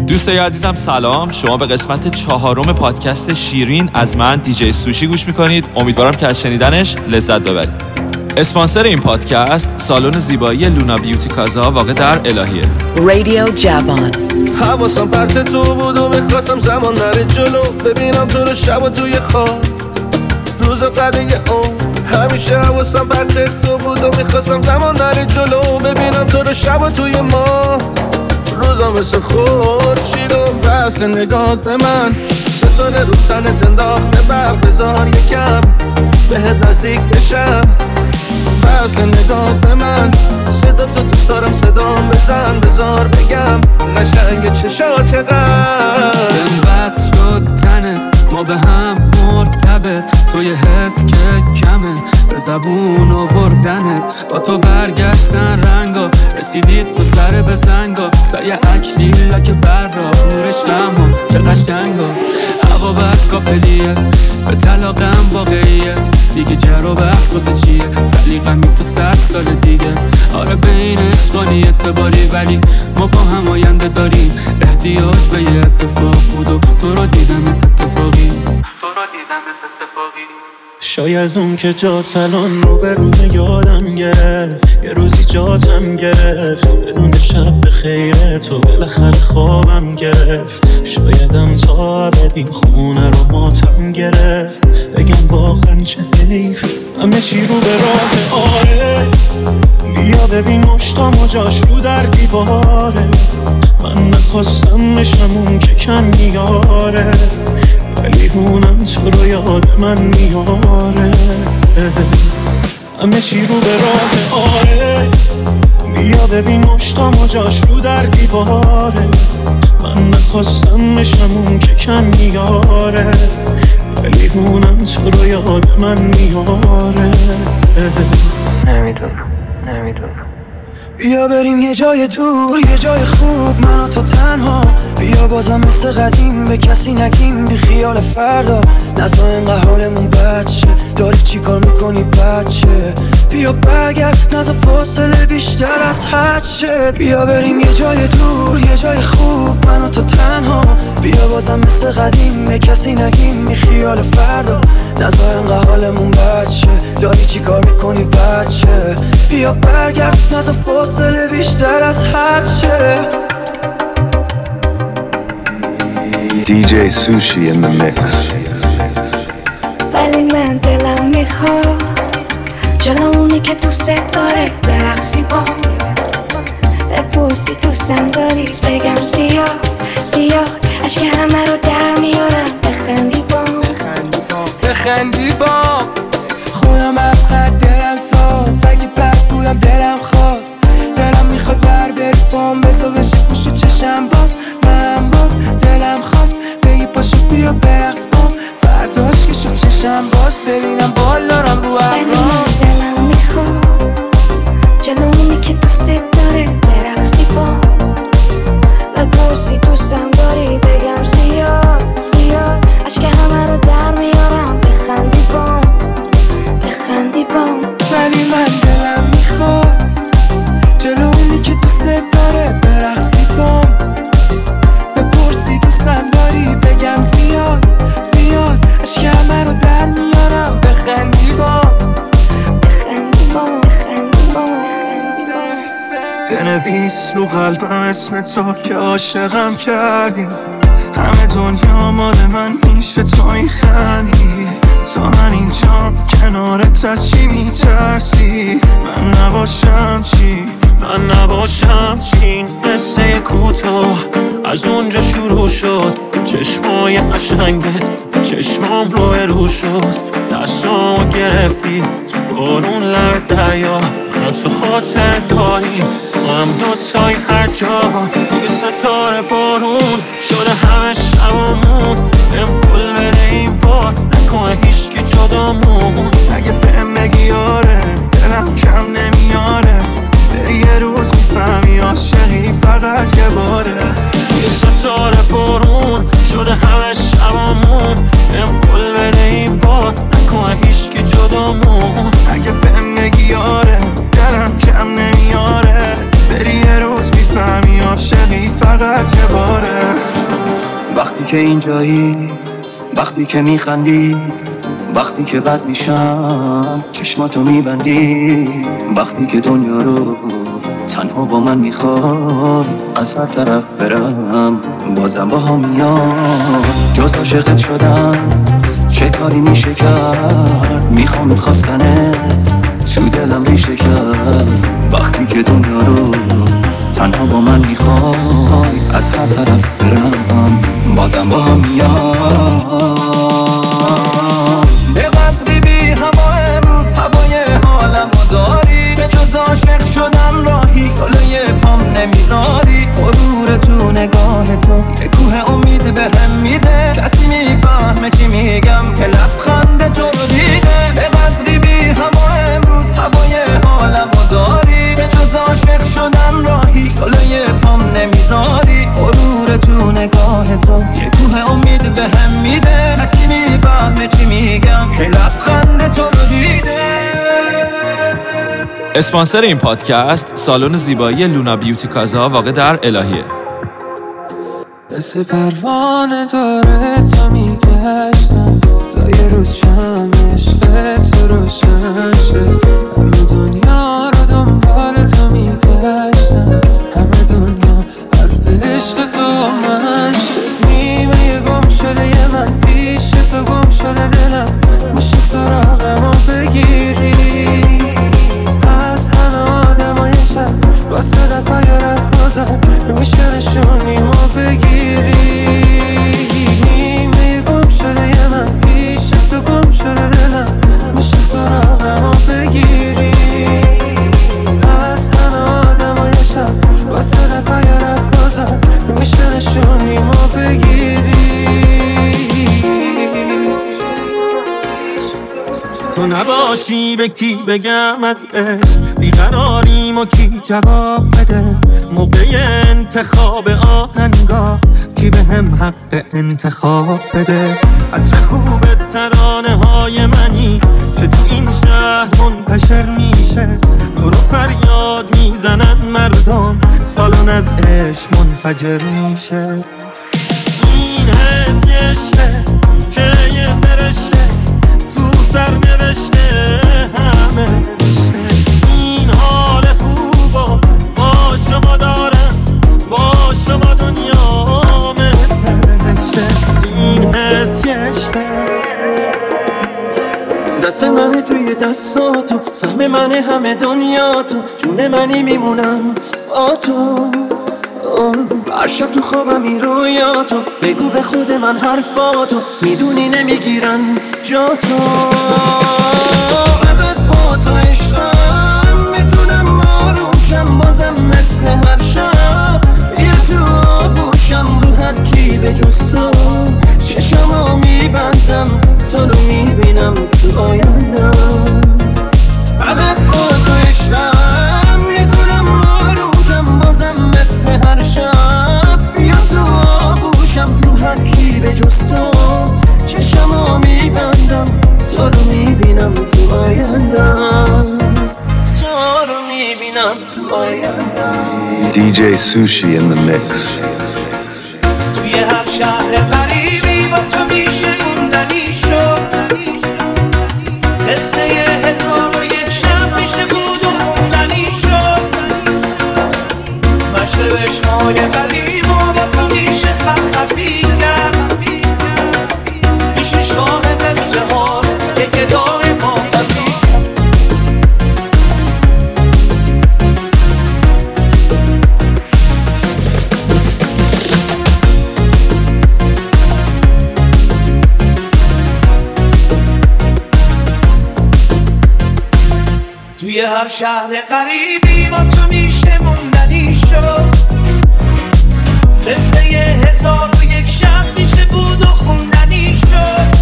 دوستای عزیزم سلام، شما به قسمت 4 پادکست شیرین از من دیجی سوشی گوش میکنید. امیدوارم که از شنیدنش لذت ببرید. اسپانسر این پادکست سالن زیبایی لونا بیوتی کازا واقع در الهیه. رادیو جوان. حواسم پرت تو بود و میخواستم زمان نره جلو، ببینم تو رو شب و توی خواب روز قدیه همیشه حواسم پرت تو بود و میخواستم زمان نره جلو، ببینم تو رو شب و توی ما روزا مثل خورشید و وصل نگاه به من، ستاره رو تنت انداخته برق، بذار یکم بهت نزدیک بشم. وصل نگاه به من، صدا تو دوست دارم، صدام بزن بذار بگم قشنگ چشات چقدر بس شد تنت، ما به هم مرتبط، توی حس که کمه به زبون آوردنت، با تو برگشتن رنگا، رسیدید تو سر بزنگا، سایه اکلیلا که بر را نورش نما چه قشنگا، هوا بد کاپلیه به طلاقم واقعیه، دیگه جر و بحث واسه چیه، سلیقمی تو 100 سال دیگه، آره بین عشقانی اعتباری، ولی ما با هم آینده داریم، احتیاج به یه اتفاق بود و تو رو دیدمت اتفاقی. شاید اون که جات الان رو به رومه یادم گرفت، یه روزی جاتم گرفت، بدون شب به خیره تو بالاخره خوابم گرفت، شایدم تا ابد این خونه رو ماتم گرفت، بگم واقعا چه حیف همه چی رو به راه آره، بیا ببین مشتام و جاش رو در دیواره، من نخواستم نشم اون که کم میاره، ولی اونم تو رو یاد من میاره، همه چی رو به راه آره، بیا ببین مشتام و جاش رو در دیواره، من نخواستم نشم اون که کم میاره، ولی اونم تو رو یاد من میاره. نمیدونم بیا بریم یه جای دور، یه جای خوب، من و تو تنها، بیا بازم مثل قدیم به کسی نگیم، بی خیال فردا، نزا اینقدر حالمون بد شه، داری چی کار میکنی بچه، بیا برگرد نزا فاصله بیشتر از حد شه، بیا بریم یه جای دور، یه جای خوب، من و تو تنها، بیا بازم مثل قدیم به کسی نگیم، بی خیال فردا، نزا اینقدر حالمون بد شه، داری چی کار میکنی بچه، بیا برگرد نزا فاصله بیشتر از حد شه. DJ Sushi in the mix. ولی من دلم میخواد جلو اونی که دوست داره برقصی با بپرسی دوستم داری بگم زیاد عشق همه رو در میارم بخندی با خونم افخد دلم صاف، اگه بد بودم دلم خواست، دلم میخواد بری بام بزا بشه پوش چشم باز، من باز دلم خواست بگی پاشو بیا برقص بام، فرداش که شد چشم باز ببینم بالارم رو اقرام، دلم میخواد جلو اونی که دوست داره برقصی بام بپرسی دوستم داری بگم زیاد عشق همه رو در میارم بخندی بام ولی من دلم میخواد جلو اونی که دوست داره برقصی بام بپرسی دوستم داری بگم زیاد عشق همه رو در میارم بخندی بام بنویس رو قلبم اسم تو که عاشقم کردی، همه دنیا مال من میشه تو میخندی، تا من اینجا کنارت از چی میترسی، من نباشم چی قصه کوتاه از اونجا شروع شد، چشمای قشنگت چشمام رو شد، دستامو گرفتی تو بارون لب دریا، من تو خاطر داری هم دوتای هر جا، یه ستاره بارون شده همه شبامون، بهم قول بده این بار نکنه هیچکی جدامون، اگه بهم بگی آره دلم کم نمیاره، بری یه روز میفهمی عاشقی فقط یه باره، یه ستاره بارون شده همه شبامون، بهم قول بده این بار نکنه هیچکی جدامون، اگه بهم بگی آره دلم کم نمیاره، بری یه روز میفهمی عاشقی فقط یه باره. که اینجایی، وقتی که میخندی، وقتی که بد میشم چشماتو میبندی، وقتی که دنیا رو تنها با من میخوای از هر طرف برم بازم با هم میام. جز عاشقت شدم چه کاری میشه کرد، میخوامت خواستنت تو دلم ریشه کرد، وقتی که دنیا رو تنها با من میخوای از هر طرف برم بازم با هم میام. به قدری بی هوا امروز هوای حالمو داری، به جز عاشق شدن راهی جلوی پام نمیذاری. غرور تو نگاه تو یه کوه امید بهم میده، کسی میفهمه چی میگم که لبخند تو رو دیده. به قدری بی هوا امروز هوای حالمو داری، به جز عاشق شدن راهی جلوی پام نمیذاری. غرور تو نگاه تو یه کوه امید بهم میده، کسی میفهمه چی میگم که لبخند تو رو دیده. اسپانسر این پادکست سالن زیبایی لونا بیوتی کازا واقع در الهیه. دست پروانه داره تا میگشتم تا یه روز شم عشق تو روشن شه. همه دنیا رو دنبال تو میگشتم، همه دنیا حرف عشق تو من شه. نیمه گم شده یه من پیش تو گم شده دلم، میشه سراغمو بگیری از همه آدمای شب با صدقای ره گذار، میشه نشونیمو بگیری. نیمه گم شده یه من پیش تو گم شده دلم، میشه سراغمو بگیری از همه آدمای شب با صدقای ره گذار، میشه نشونیمو بگیری. تو نباشی به کی بگم از عشق، بیقراریم و کی جواب بده. موقع انتخاب آهنگا کی به هم حق انتخاب بده. عطر خوب ترانه های منی که تو این شهر منتشر میشه، تو رو فریاد میزنن مردم، سالن از عشق منفجر میشه. این حس یه عشقه که یه فرشته تو سر نوشته همه رشته. این حال خوبا با شما دارم، با شما دنیا مثل رشته. این حس یه عشقه. دست منه توی دستاتو، سهم منه همه دنیا تو، جون منی میمونم با تو. هر شب تو خوابم رویاتو، بگو به خود من حرفاتو، میدونی نمیگیرن جا تو. فقط با تو عشقم میتونم آروم شم، بازم مثل هر شب بیا تو آغوشم، رو هر کی به جز تو چشمو میبندم، تو رو میبینم تو آیندم. فقط با تو عشقم میتونم آروم، بازم مثل هر شب بیا تو آغوشم، رو هر کی به جز تو چشمو میبندم، تو رو میبینم تو آیندم، تو رو میبینم تو آیندم. DJ Sushi in the mix. توی هر شهر قریبی با تو میشه موندنی شد، قصه 1001 شب میشه بود و خوندنی شد. مشق عشقای قدیم و با تو میشه خط خطی کرد، میشه شاه قصه ها یک ادای محبتی. توی هر شهر قریبی با تو میشه موندنی شد، قصه 1001 شب میشه بود و خوندنی شد.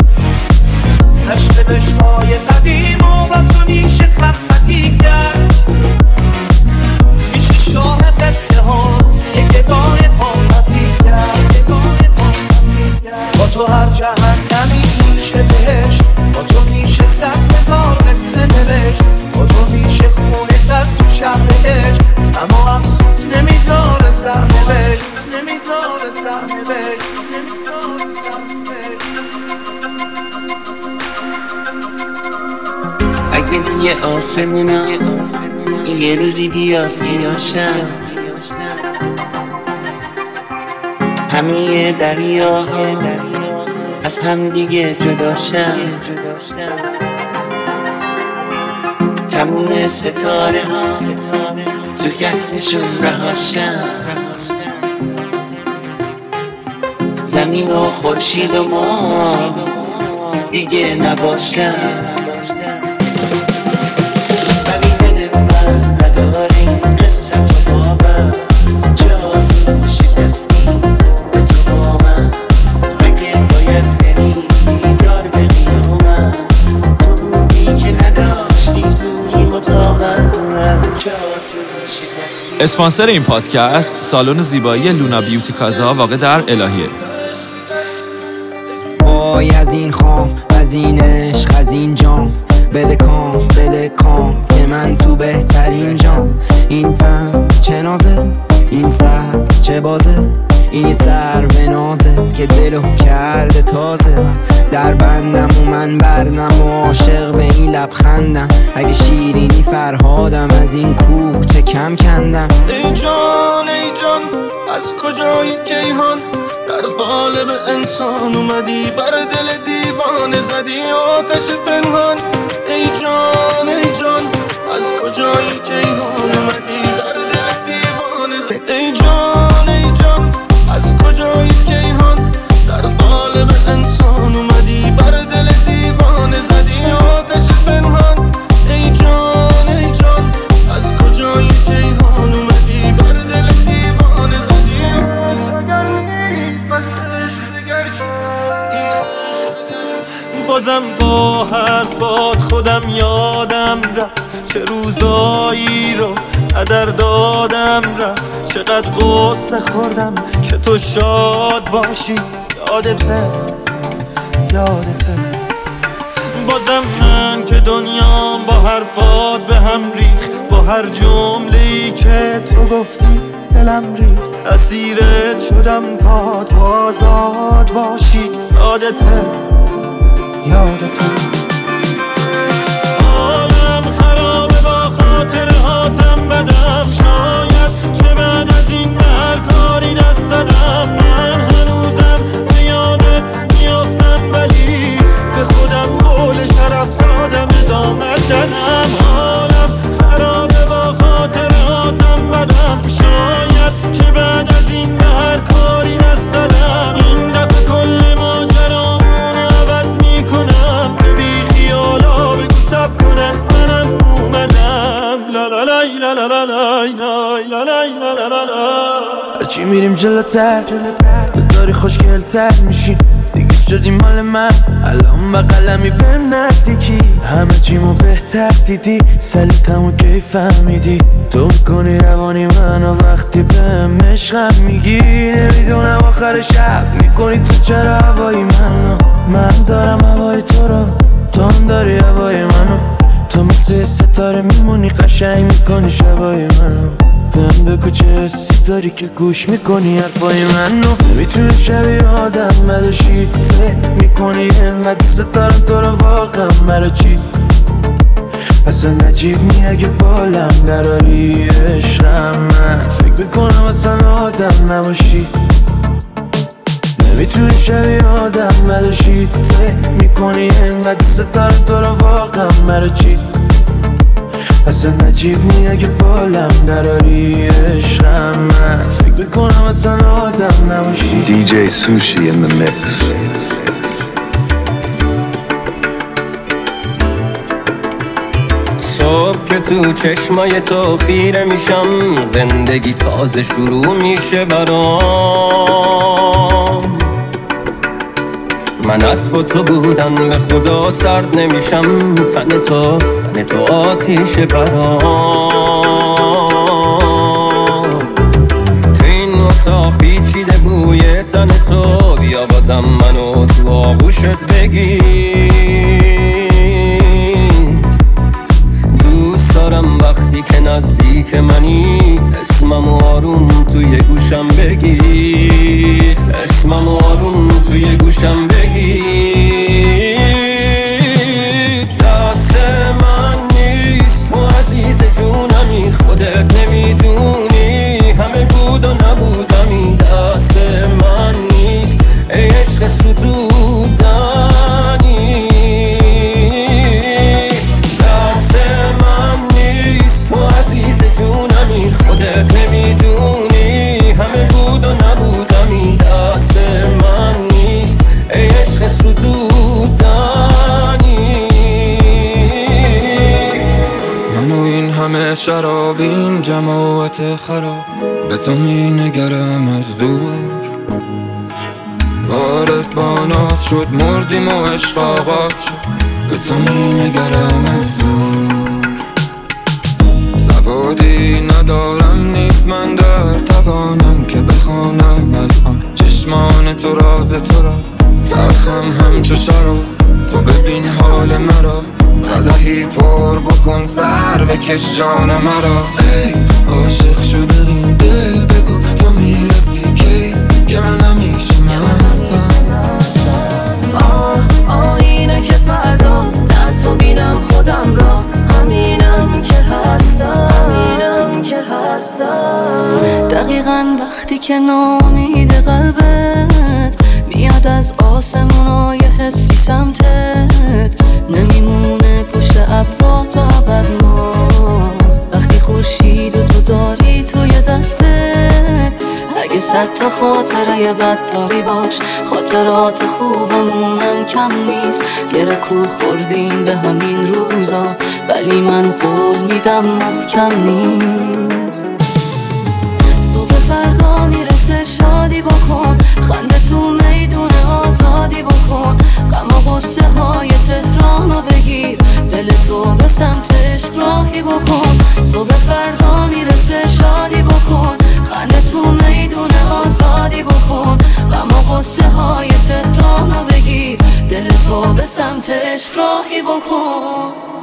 عشق عشقای قدیم و با تو میشه خط خطی کرد، میشه شاه قصه ها یک ادای محبتی کرد. با تو هر جهنمی میشه بهشت، با تو میشه 100,000 قصه نوشت، با تو میشه خونه تر تو شهر عشق، اما افسوس نمیذاره سرنوشت، نمیذاره سرنوشت. آسمونا یه روزی بیاد زیاشم همه دریاها از هم دیگه جداشم تموم ستاره ها تو گهشون رهاشم زمین و خورشید و ما دیگه نباشم ولی دل من نداره این قصه تو باور جاسو شکستی به تو با من اگه باید بری دیدار به قیامت تو بودی که نداشتی توی مطابق جاسو شکستی. اسپانسر این پادکست سالن زیبایی لونا بیوتی کازا واقع در الهیه. وای از این خام، از این عشق، از این جام، بده کام که من تو بهترین جام. این تن چه نازه، این سر چه بازه، این سر به نازه که دلو کرده تازه. در بندم و من بردم و عاشق به این لبخندم. اگه شیرینی فرهادم از این کوه چه کم کندم. ای جان از کجایی کیهان در قالب انسان اومدی بر دل دیوانه زدی آتش پنهان. ای جان از کجایی کیهان اومدی بر دل دیوانه زدی. ای جان از کجایی کیهان در قالب انسان اومدی بر دل دیوانه زدی آتش پنهان. ای جان از کجایی کیهان اومدی بر دل دیوانه زدی. بازم با حرفات خودم یادم رفت چه روزایی رو قدر دادم رفت. چقدر غصه خوردم که تو شاد باشی. یادته بازم من که دنیام با حرفات به هم ریخ. با هر جمله‌ای که تو گفتی دلم ریخ. اسیرت شدم تا آزاد باشی. یادته حالم خرابه با خاطرهاتم بدم. شاید که بعد از این به هر کاری دست دادم. من هنوزم به یادت میافتم ولی به خودم قول شرف دادم ادامه دادم. حالم خرابه با خاطرهاتم بدم. شاید که بعد از این به هر کاری دست دادم. این دفعه کل ماجرامون عوض میکنم. به بی خیالا بگو سب کنن منم اومدم. لا لا لای لا لا لا لای لا لای لا لا لا لا. هرچی میریم جلوتر تو داری خوشگلتر میشی. دیگه شدی مال من الان بقلمی به نزدیکی. همه چیمو بهتر دیدی سلیقمو کی فهمیدی. تو میکنی روانی منو وقتی بهم عشقم میگی. نمیدونم آخر شب میکنی تو چرا هوای منو. من دارم هوای تو رو تو هم داری هوای منو. تو مثل ستاره میمونی قشنگ میکنی شبای منو. بهم بگو چه حسی داری که گوش میکنی حرفای منو. نمیتونی شبیه آدم نداشی فکر میکنی انقدر دوست دارم تو رو واقعا مرا چی. اصلا نجیب نی اگه بالم دراری عشقم. من فکر میکنم اصلا آدم نباشی. نمیتونی شبیه آدم نداشی فکر میکنی انقدر دوست دارم تو رو واقعا مرا چی. اصلا نجیب نی اگه بالم دراری عشقم. من فکر میکنم اصلا آدم نباشی. DJ Sushi in the mix. صبح که تو چشمای تو خیره میشم. زندگی تازه شروع میشه برام. من از با تو بودن به خدا سرد نمیشم. تن تو آتیش برام. تو این اتاق پیچیده بوی تن تو. بیا بازم منو تو آغوشت بگیر. دوست دارم وقتی که نزدیک منی اسمم آروم توی گوشم بگی. اسمم آروم توی گوشم بگی. دست من نیست نبودمی دست من نیست ای عشق ستودنی دست من نیست تو عزیز جونمی خودت نمیدونی همه بود و نبودمی دست من نیست ای عشق ستودنی من و این همه شراب این جماعت خراب به تو می نگرم از دور وارد با ناز شد مردیم و عشق آغاز شد به تو می نگرم از دور سوادی ندارم نیست من در توانم که بخوانم از آن چشمان تو راز تو را تلخم همچو شراب تو ببین حال مرا قدحی پر بکن سر بکش جان مرا ای عاشق شده این دل بگو تو میرسی که من همیشه هستم آینه که فردا در تو بینم خودم را همینم که هستم دقیقاً وقتی که ناامید قلبت میاد از آسمونای حسی سمتت نمیمونه پشت ابرا تا ابد ما وقتی خورشید و تو داری توی دستت اگه 100 تا خاطره بد داری باش خاطرات خوبمونم کم نیست یه رکوب خوردیم به همین روزا ولی من قول میدم محکم نیست صبح فردا میرسه شادی بکن خنده تو میدون آزادی بکن غم و غصه های تهرانو بگیر دل تو به سمت عشق راهی بکن صبح فردا میرسه شادی بکن خنده تو میدون آزادی بکن غم و غصه های تهرانو بگیر دل تو به سمت عشق راهی بکن